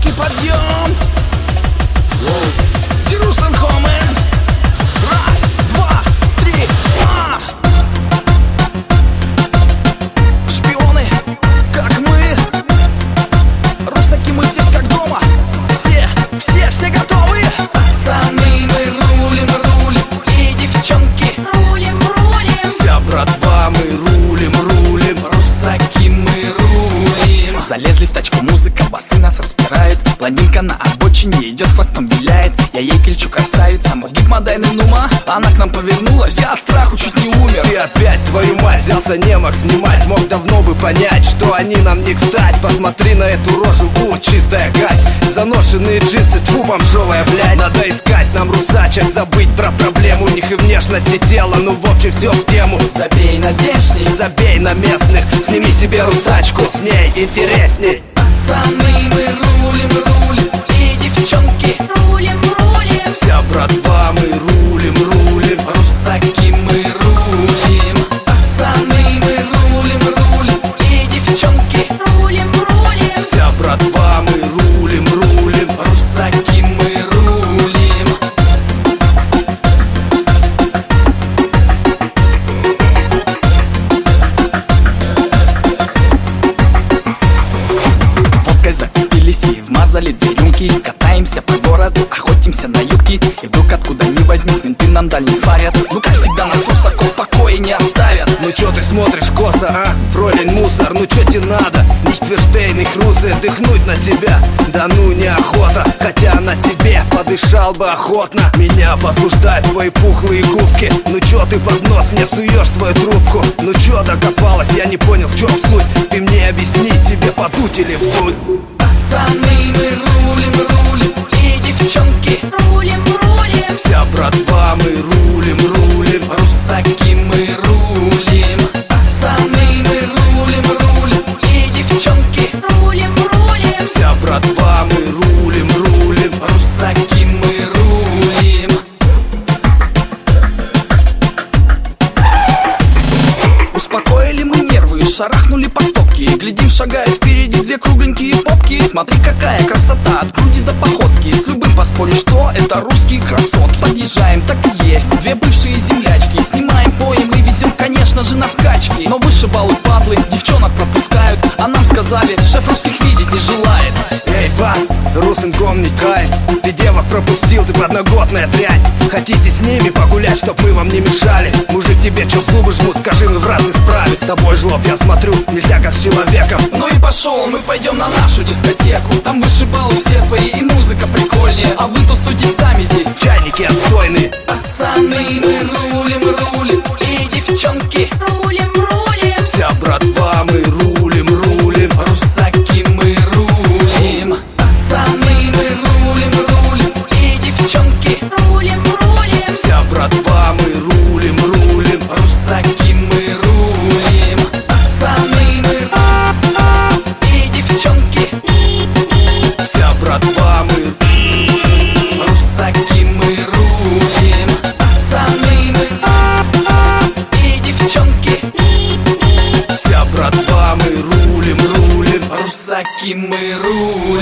Высокий подъем. Jerusalem Common. Раз, два, три. Шпионы, как мы. Русаки, мы здесь как дома. Все готовы. Пацаны, мы рулим, и девчонки Рулим. вся братва, мы рулим. Русаки, мы рулим. Залезли в тачку, музыка, басы нас распирает. Блондинка на обочине идет, хвостом виляет. Я ей кричу: красавица, модик модайный нума. Она к нам повернулась, я от страху чуть не умер. И опять, твою мать, взялся немок снимать. Мог давно бы понять, что они нам не кстати. Посмотри на эту рожу, чистая гать. Заношенные джинсы, тьфу, бомжовая, блядь. Надо искать нам русачек, забыть про проблему. У них и внешность, и тело, ну в общем все в тему. Забей на здешних, забей на местных. Сними себе русачку, с ней интересней. Пацаны, мы рулим, и девчонки Рулим. Вся братва, мы рулим. Русаки, мы рулим. Пацаны, мы рулим, и девчонки Рулим. Вся братва, мы рулим. Русаки, мы рулим. Водкой закупились и вмазали две рюмки. Катаемся по городу, охотимся на юбки. И вдруг откуда ни возьмись, менты нам дальний фарят. Ну как всегда, нас русаков в покое не оставят. Ну чё ты смотришь косо, а? Фройлен мусор, ну чё тебе надо? Нихтверштейн и Хрусы, отдыхнуть на тебя. Да ну неохота, хотя на тебе подышал бы охотно. Меня возбуждают твои пухлые губки. Ну чё ты под нос мне суешь свою трубку? Ну чё докопалась, я не понял, в чем суть. Ты мне объясни, тебе подуть или вдуть? Пацаны, мы рулим, и девчонки Рулим. Вся братва, мы рулим. Русаки, мы рулим. Пацаны, мы рулим, и девчонки Рулим. Вся братва, мы рулим. Русаки, мы рулим. Успокоили мы нервы, шарахнули по стопке. И глядим, шагая впереди две кругленькие попки. Смотри, какая красота, от груди до походки. С любым поспоришь, что это русские красотки. Подъезжаем, так и есть, две бывшие землячки. Снимаем поем и везем, конечно же, на скачки. Но вышибалы падлы, девчонок пропускают. А нам сказали, шеф русских видеть не желает. Эй, вас, Русенком не тайн. Ты девок пропустил, ты подноготная дрянь. Хотите с ними погулять, чтоб мы вам не мешали? Мужик, тебе чё зубы жмут, скажи, мы в раз исправились. С тобой, жлоб, я смотрю, нельзя как с человеком. Ну и пошел, мы пойдем на нашу дискотеку. Там вышибалы все свои и музыка прикольнее. А вы тусуйте сами здесь, Чайники отстойные. пацаны, мы рулим, и девчонки Рулим. Вся братва, мы рулим. Русаки, мы рулим. Пацаны, мы рулим, и девчонки Рулим. Вся братва, мы рулим. Русаки, мы рулим. Пацаны, мы и девчонки Вся братва, мы Русаки, мы рулим. Пацаны, мы и девчонки Вся братва, мы рулим. Русаки, мы рулим.